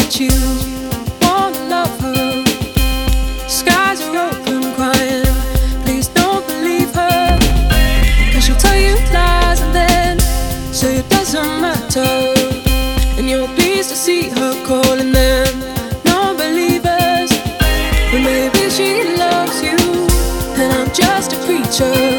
that you wanna love her. Skies are open, crying, please don't believe her. Cause she'll tell you lies and then say it doesn't matter. And you're pleased to see her calling them non-believers. But maybe she loves you and I'm just a creature.